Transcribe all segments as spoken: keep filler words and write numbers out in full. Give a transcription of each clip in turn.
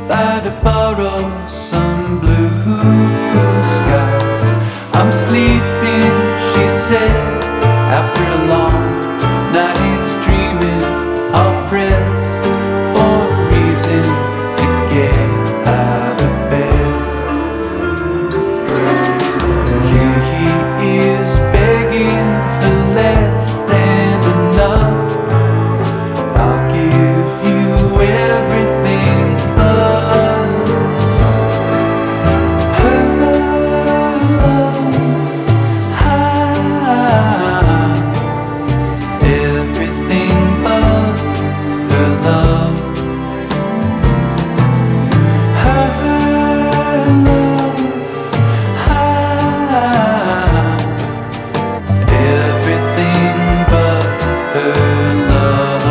by to borrow some blue skies. I'm sleeping, she said, after a long night's dreaming. I'll press for a reason to get out of bed. Here he is begging for less than enough. I'll give you everything but her love. Everything but her love. Her love. Everything but her love.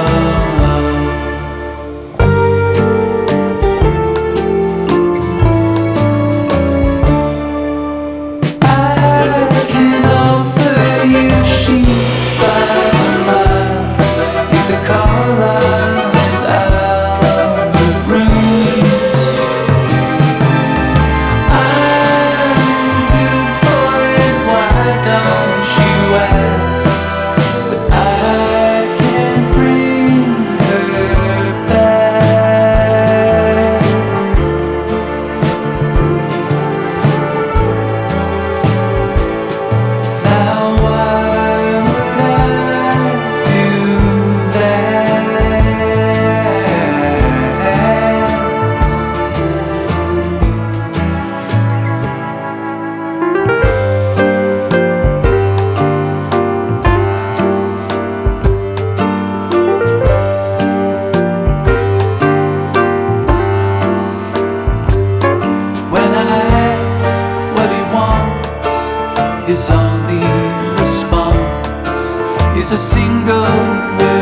I can offer you sheets by the mile. You could call us out of rooms. I'm good for it, why don't you ask? But I can't bring her back. Now why would I do that? When I ask what he wants, his only response is a single word.